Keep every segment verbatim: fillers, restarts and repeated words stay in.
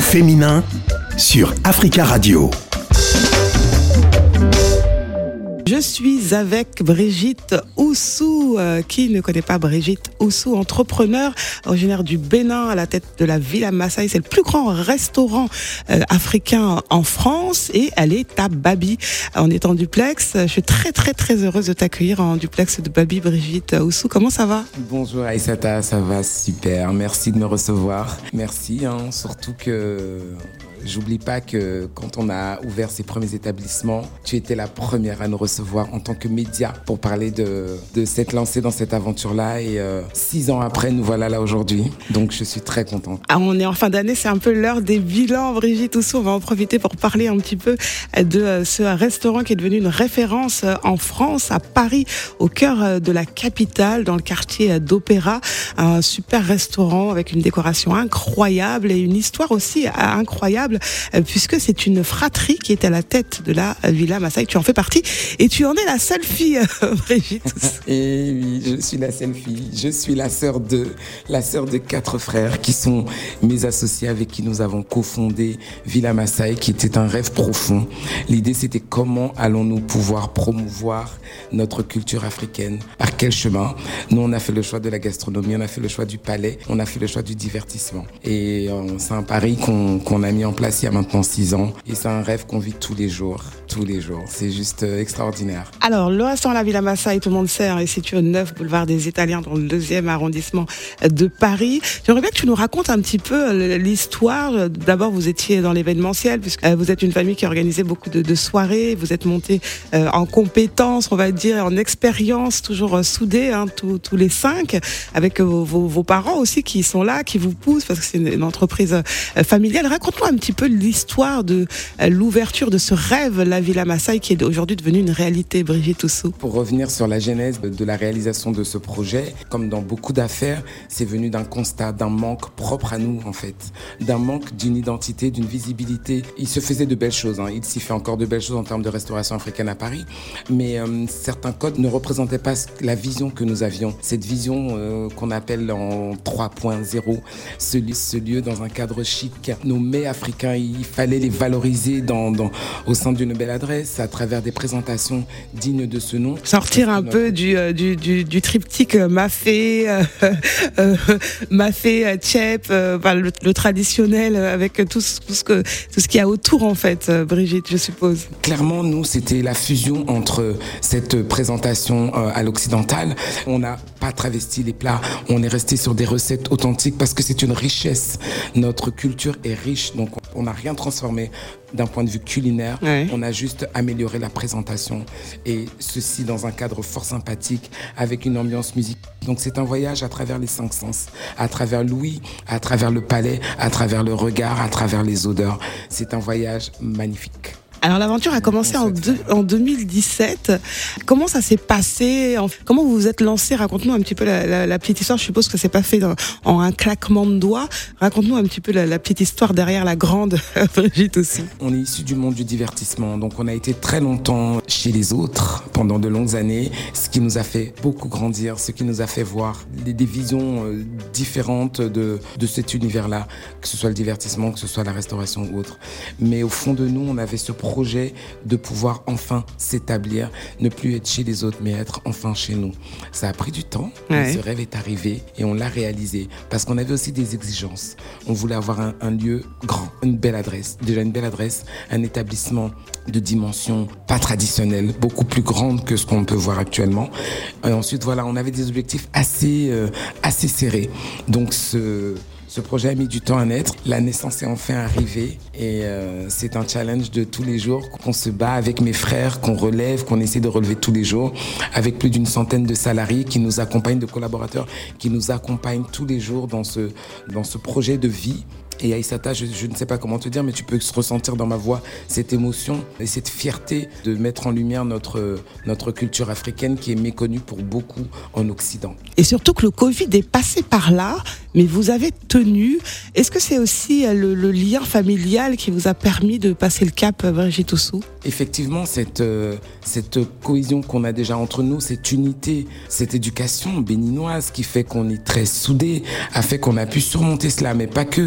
féminin sur Africa Radio. Je suis avec Brigitte Oussou. Euh, qui ne connaît pas Brigitte Oussou, entrepreneur originaire du Bénin à la tête de la Villa Massaï. C'est le plus grand restaurant euh, africain en France et elle est à Babi. On est en duplex. Je suis très très très heureuse de t'accueillir en duplex de Babi, Brigitte Oussou. Comment ça va? Bonjour Aïssata, ça va super. Merci de me recevoir. Merci, hein, surtout que... J'oublie pas que quand on a ouvert ces premiers établissements, tu étais la première à nous recevoir en tant que média pour parler de, de s'être lancée dans cette aventure-là. Et euh, six ans après, nous voilà là aujourd'hui. Donc, je suis très contente. Ah, on est en fin d'année, c'est un peu l'heure des bilans. Brigitte Oussou, on va en profiter pour parler un petit peu de ce restaurant qui est devenu une référence en France, à Paris, au cœur de la capitale, dans le quartier d'Opéra. Un super restaurant avec une décoration incroyable et une histoire aussi incroyable, puisque c'est une fratrie qui est à la tête de la Villa Massaï. Tu en fais partie et tu en es la seule fille, Brigitte. Et oui, je suis la seule fille. Je suis la sœur de, la sœur de quatre frères qui sont mes associés avec qui nous avons cofondé Villa Massaï, qui était un rêve profond. L'idée, c'était comment allons-nous pouvoir promouvoir notre culture africaine? Par quel chemin? Nous, on a fait le choix de la gastronomie, on a fait le choix du palais, on a fait le choix du divertissement. Et euh, c'est un pari qu'on, qu'on a mis en place il y a maintenant six ans. Et c'est un rêve qu'on vit tous les jours. Tous les jours. C'est juste euh, extraordinaire. Alors, le restaurant La Villa Massaï, tout le monde sait, hein, est situé au neuf boulevard des Italiens, dans le deuxième arrondissement de Paris. J'aimerais bien que tu nous racontes un petit peu l'histoire. D'abord, vous étiez dans l'événementiel, puisque vous êtes une famille qui a organisé beaucoup de, de soirées. Vous êtes monté euh, en compétences, on va dire, en expérience, toujours euh, soudés, hein, tous, tous les cinq, avec euh, vos, vos parents aussi qui sont là, qui vous poussent, parce que c'est une, une entreprise euh, familiale. Raconte-nous un petit peu l'histoire de euh, l'ouverture de ce rêve, la Villa Massaï, qui est aujourd'hui devenue une réalité, Brigitte Oussou. Pour revenir sur la genèse de la réalisation de ce projet, comme dans beaucoup d'affaires, c'est venu d'un constat, d'un manque propre à nous en fait, d'un manque d'une identité, d'une visibilité. Il se faisait de belles choses, hein. Il s'y fait encore de belles choses en termes de restauration africaine à Paris, mais euh, certains codes ne représentaient pas la vision que nous avions, cette vision euh, qu'on appelle en trois point zéro, ce, ce lieu dans un cadre chic. Nos mets africains, il fallait les valoriser dans, dans, au sein d'une belle adresse, à travers des présentations dignes de ce nom. Sortir un notre... peu du, euh, du, du, du triptyque euh, Mafé, euh, euh, Mafé, euh, Tchèp, euh, enfin, le, le traditionnel, euh, avec tout ce, tout ce que tout ce qu'il y a autour en fait, euh, Brigitte, je suppose. Clairement, nous, c'était la fusion entre cette présentation euh, à l'occidentale. On n'a pas travesti les plats, on est resté sur des recettes authentiques parce que c'est une richesse. Notre culture est riche, donc on n'a rien transformé d'un point de vue culinaire, ouais. On a juste amélioré la présentation et ceci dans un cadre fort sympathique avec une ambiance musicale. Donc c'est un voyage à travers les cinq sens, à travers l'ouïe, à travers le palais, à travers le regard, à travers les odeurs. C'est un voyage magnifique. Alors l'aventure a commencé en, deux, en deux mille dix-sept. Comment ça s'est passé? Comment vous vous êtes lancé? Raconte-nous un petit peu la, la, la petite histoire. Je suppose que c'est pas fait dans, en un claquement de doigts. Raconte-nous un petit peu la, la petite histoire derrière la grande Brigitte aussi. On est issu du monde du divertissement, donc on a été très longtemps chez les autres pendant de longues années, ce qui nous a fait beaucoup grandir, ce qui nous a fait voir des, des visions euh, différentes de, de cet univers-là, que ce soit le divertissement, que ce soit la restauration ou autre. Mais au fond de nous, on avait ce projet projet de pouvoir enfin s'établir, ne plus être chez les autres, mais être enfin chez nous. Ça a pris du temps, ouais. Mais ce rêve est arrivé et on l'a réalisé parce qu'on avait aussi des exigences. On voulait avoir un, un lieu grand, une belle adresse, déjà une belle adresse, un établissement de dimension pas traditionnelle, beaucoup plus grande que ce qu'on peut voir actuellement. Et ensuite, voilà, on avait des objectifs assez, euh, assez serrés. Donc, ce... Ce projet a mis du temps à naître. La naissance est enfin arrivée et euh, c'est un challenge de tous les jours qu'on se bat avec mes frères, qu'on relève, qu'on essaie de relever tous les jours, avec plus d'une centaine de salariés qui nous accompagnent, de collaborateurs qui nous accompagnent tous les jours dans ce, dans ce projet de vie. Et Aïssata, je, je ne sais pas comment te dire, mais tu peux ressentir dans ma voix cette émotion et cette fierté de mettre en lumière notre, notre culture africaine qui est méconnue pour beaucoup en Occident. Et surtout que le Covid est passé par là, mais vous avez tenu. Est-ce que c'est aussi le, le lien familial qui vous a permis de passer le cap, Brigitte Oussou? Effectivement, cette, euh, cette cohésion qu'on a déjà entre nous, cette unité, cette éducation béninoise qui fait qu'on est très soudés, a fait qu'on a pu surmonter cela, mais pas que.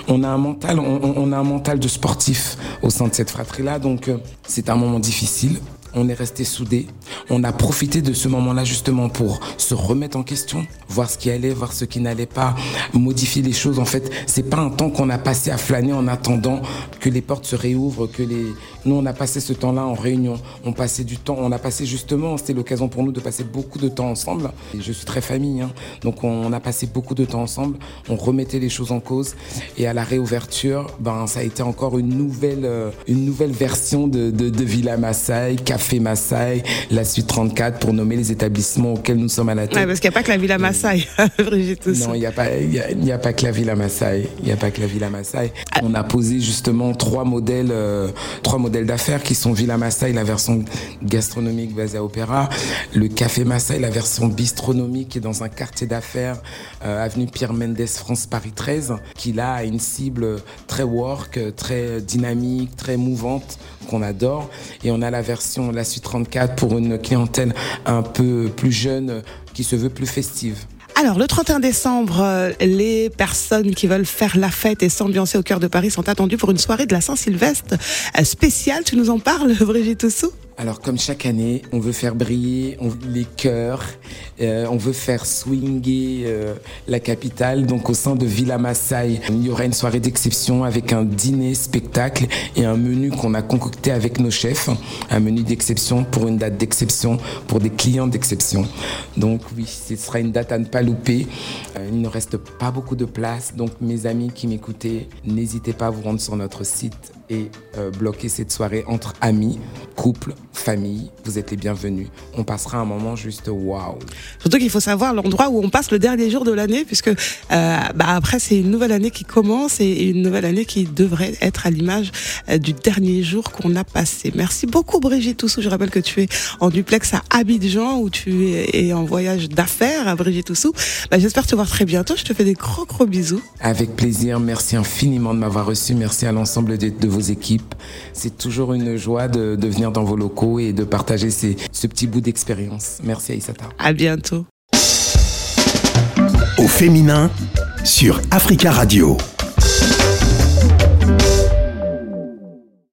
on a un mental, on, on a un mental de sportif au sein de cette fratrie-là. Donc, euh, c'est un moment difficile. On est resté soudés. On a profité de ce moment-là justement pour se remettre en question, voir ce qui allait, voir ce qui n'allait pas, modifier les choses. En fait, c'est pas un temps qu'on a passé à flâner en attendant que les portes se réouvrent, que les... Nous, on a passé ce temps-là en réunion. On passait du temps, on a passé justement, c'était l'occasion pour nous de passer beaucoup de temps ensemble. Et je suis très famille, hein. Donc on a passé beaucoup de temps ensemble. On remettait les choses en cause. Et à la réouverture, ben, ça a été encore une nouvelle, euh, une nouvelle version de, de, de Villa Massaï, Café Massaï, la suite trente-quatre, pour nommer les établissements auxquels nous sommes à la tête. Ouais, parce qu'il n'y a pas que la Villa Massaï, Brigitte Toussou. Non, il n'y a pas, il y a, il y a pas que la Villa Massaï. Il n'y a pas que la Villa Massaï. On a posé justement trois modèles, euh, trois modèles d'affaires qui sont Villa Massaï, la version gastronomique basée à Opéra, le Café Massaï, la version bistronomique qui est dans un quartier d'affaires, euh, avenue Pierre Mendès, France, Paris treize, qui là a une cible très work, très dynamique, très mouvante, qu'on adore. Et on a la version, la suite trente-quatre, pour une clientèle un peu plus jeune, qui se veut plus festive. Alors, le trente et un décembre, les personnes qui veulent faire la fête et s'ambiancer au cœur de Paris sont attendues pour une soirée de la Saint-Sylvestre spéciale. Tu nous en parles, Brigitte Toussou ? Alors, comme chaque année, on veut faire briller on, les cœurs, euh, on veut faire swinger euh, la capitale. Donc, au sein de Villa Massaï, il y aura une soirée d'exception avec un dîner, spectacle et un menu qu'on a concocté avec nos chefs. Un menu d'exception pour une date d'exception, pour des clients d'exception. Donc, oui, ce sera une date à ne pas louper. Euh, il ne reste pas beaucoup de place. Donc, mes amis qui m'écoutaient, n'hésitez pas à vous rendre sur notre site et euh, bloquer cette soirée entre amis, couples, famille. Vous êtes les bienvenus. On passera un moment juste waouh. Surtout qu'il faut savoir l'endroit où on passe le dernier jour de l'année, puisque euh, bah après c'est une nouvelle année qui commence et une nouvelle année qui devrait être à l'image euh, du dernier jour qu'on a passé. Merci beaucoup Brigitte Toussou. Je rappelle que tu es en duplex à Abidjan, où tu es en voyage d'affaires à Brigitte Toussou. Bah, j'espère te voir très bientôt. Je te fais des gros gros bisous. Avec plaisir. Merci infiniment de m'avoir reçu. Merci à l'ensemble de, de vos équipes. C'est toujours une joie de, de venir dans vos locaux et de partager ces, ce petit bout d'expérience. Merci Aïssata. À bientôt. Au féminin sur Africa Radio.